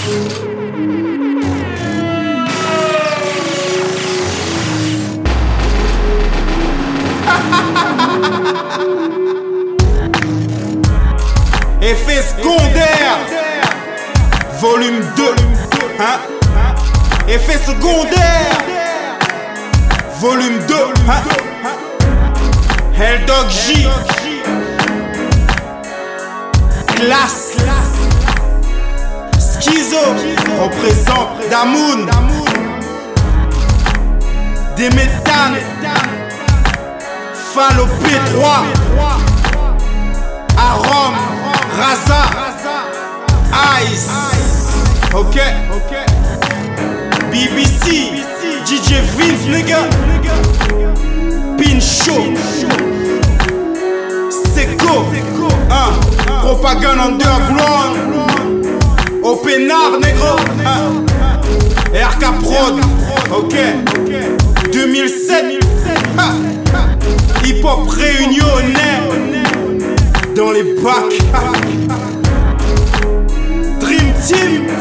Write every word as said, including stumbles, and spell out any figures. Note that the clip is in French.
Effet secondaire, volume deux, hein? Effet secondaire, volume deux, hein? L-Dog J, classe, Schizo, représente Damoun, des méthanes, Fallo P trois, Arom, Raza, Ice, ok, B B C, D J Vince, nigga, Pincho, Seco, hein, Propagande Underground, Openard, négro, hein, R K Prod, ok, deux mille sept, hein, hip hop réunionnais dans les bacs. Dream Team.